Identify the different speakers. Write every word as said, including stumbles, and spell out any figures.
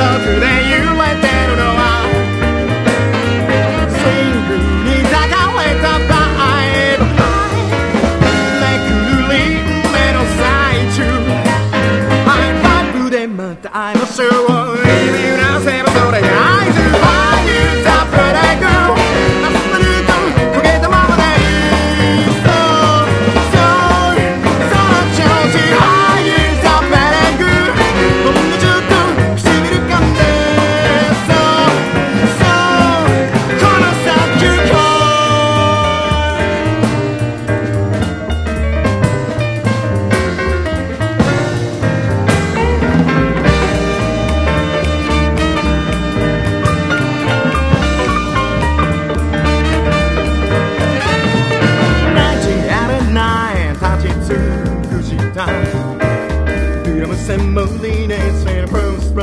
Speaker 1: で揺れてるのはスイングに抱かれたバイブめくるり目の最中ハイファイブでまた会いましょう意味なせばそれが